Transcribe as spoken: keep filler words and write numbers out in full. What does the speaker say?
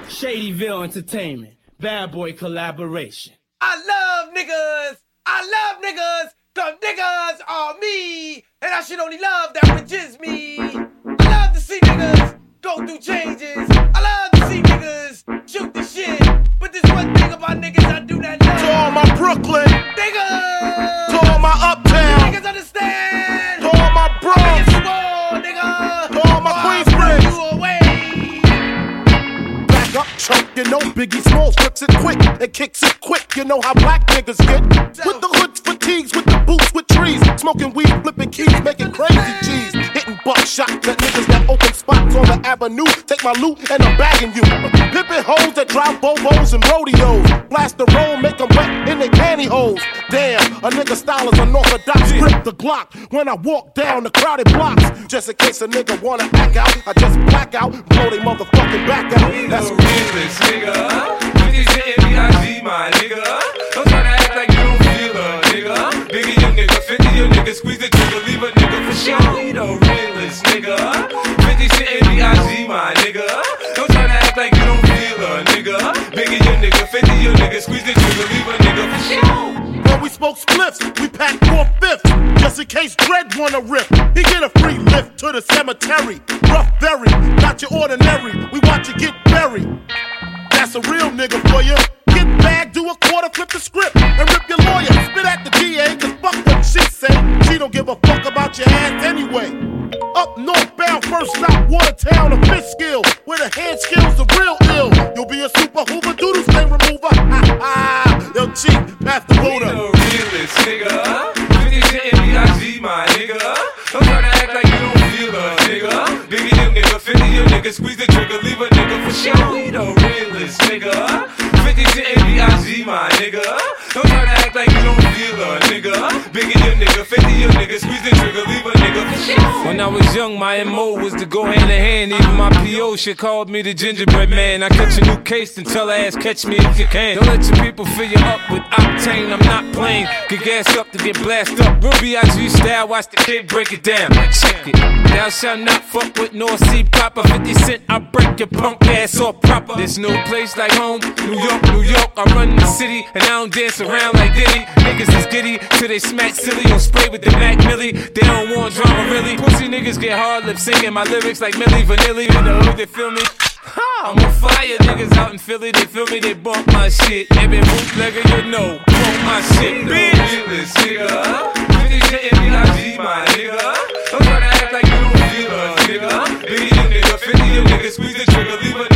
Shadyville Entertainment, Bad Boy collaboration. I love niggas, I love niggas, cause niggas are me, and I should only love that which is me. I love to see niggas go through changes, I love to see niggas shoot the shit, but there's one thing about niggas I do not love. To all my Brooklyn niggas, to all my Uptown niggas understand, to all my Bronx, you all, nigga, to all my Queensbridge. You away. Back up, chump, you know Biggie Smalls flips it quick and kicks it quick. You know how black niggas get with the hoods, fatigues, with the boots, with trees, smoking weed, flipping keys, making crazy G's, hitting buckshot at niggas that open spots on the avenue. Take my loot and I'm bagging you. Pimpin' hoes that drive bobos and rodeos, blast the roll, make them wet in their pantyhose. Damn, a nigga style is unorthodox. Grip the Glock when I walk down the crowded blocks. Just in case a nigga wanna act out, I just black out, blow they motherfucking back out. That's the realest nigga. fifty Cent B I G my nigga. Don't try to act like you don't feel a nigga. Biggie your nigga, fifty your nigga, squeeze the trigger, leave a nigga for sure. We the realest nigga. fifty Cent B I G my nigga. Don't try to act like you don't feel a nigga. Biggie your nigga, fifty your nigga, squeeze the trigger, leave a nigga for sure. When we smoke spliffs, we pack four fifths, just in case Dread wanna rip. He get a free lift to the cemetery. Rough berry, not your ordinary. We watch you get buried. That's a real nigga for you. Get bagged, do a quarter, flip the script, and rip your lawyer. Spit at the D A, cause fuck what she say. She don't give a fuck about your ass anyway. Up northbound, first stop, Watertown, a Fishkill, where the hand skills are real ill. You'll be a super hoover, doodle stain remover. Ha ha, yo cheap, pass the Buddha. We the realest nigga. fifty Cent B I G my nigga. Don't try to act like you don't feel a nigga. Biggie your nigga, fifty your nigga, squeeze the trigger, leave a nigga for sure. We the realest nigga. fifty Cent B I G my nigga. Don't try to act like you don't feel a nigga. Biggie your nigga, fifty your nigga, squeeze the trigger, leave a nigga for sure. When I was young, my M O was to go hand in hand. Even my P O shit called me the gingerbread man. I catch a new case and tell her ass, catch me if you can. Don't let your people fill you up with octane, I'm not playing. Get gas up to get blasted up. Real B I G style, watch the kid break it down. Check it. Thou shalt not fuck with North Sea proper. fifty Cent, I break your punk ass off proper. There's no place like home, New York, New York. I run the city and I don't dance around like Diddy. Niggas is giddy till they smack silly or spray with the Mac Millie. They don't want drama really. Pussy niggas get hard lip singing my lyrics like Millie Vanilli. In the hood, they feel me. I'm on fire, niggas out in Philly, they feel me, they bump my shit. Every bootlegger you know, bump my shit, bitch. Realest nigga, fifty Cent B I G my nigga. Don't try to act like you don't feel a nigga. Biggie your nigga, fifty your nigga, squeeze the trigger, leave a